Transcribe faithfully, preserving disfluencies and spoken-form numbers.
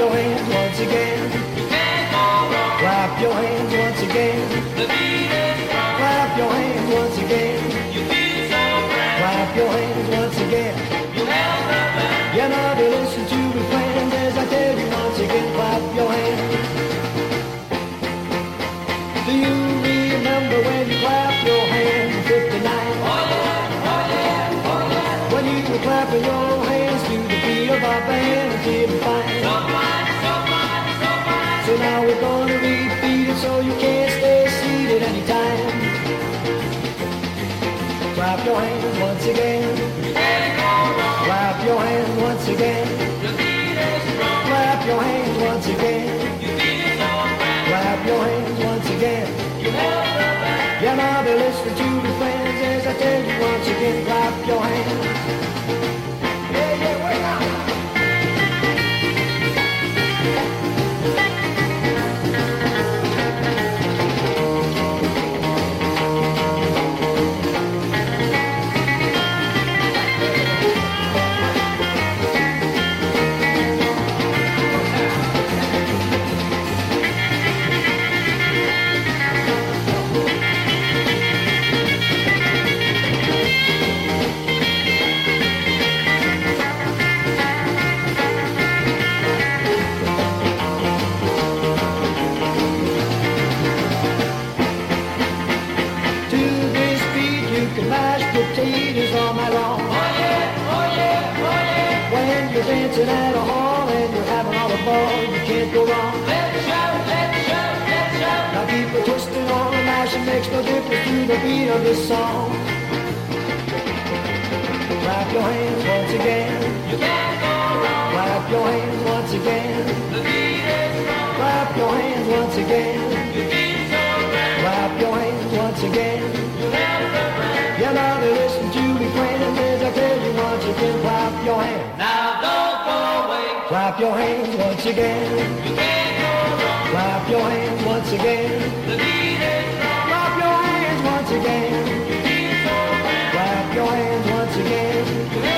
your hands once again. You can't go wrong. Clap your hands once again. The beat is strong. Clap your hands once again. You feel so grand. Clap your hands once again. You held the band. You know to listen to me, friends, as I tell you once again. Clap your hands. Do you remember when you clapped your hands in fifty-nine? Oh yeah, oh yeah, oh yeah. When you were clapping your hands to the beat of our band and didn't find. So fine, so fine, so fine. So now we're gonna repeat it so you can't stay seated anytime. Clap your hands once again. You can't go wrong. Clap your hands once again. The beat is strong. Clap your hands once again. You feel so grand. Clap your hands once again. You held the band. Yeah, now be listening to me, friends, as I tell you once again. Clap your hands. Yeah, yeah, wait up. Potatoes all night long. Oh yeah, oh yeah, oh yeah. When you're dancing at a hall and you're having all the ball, you can't go wrong. Let's shout, let's shout, let's shout. Now people twisting on and mashing makes no difference to the beat of this song. Clap your hands once again. You can't go wrong. Clap your hands once again. The beat is strong. Clap your hands once again. You feel so grand. Clap your hands once again. You held the brand. Yeah, now to listen to me, friends, as I tell you once again. Clap your hands. Now don't go away. Clap your hands once again. You can't go wrong. Clap your hands once again. The beat is strong. Clap your hands once again. You feel so grand. Clap your hands once again. You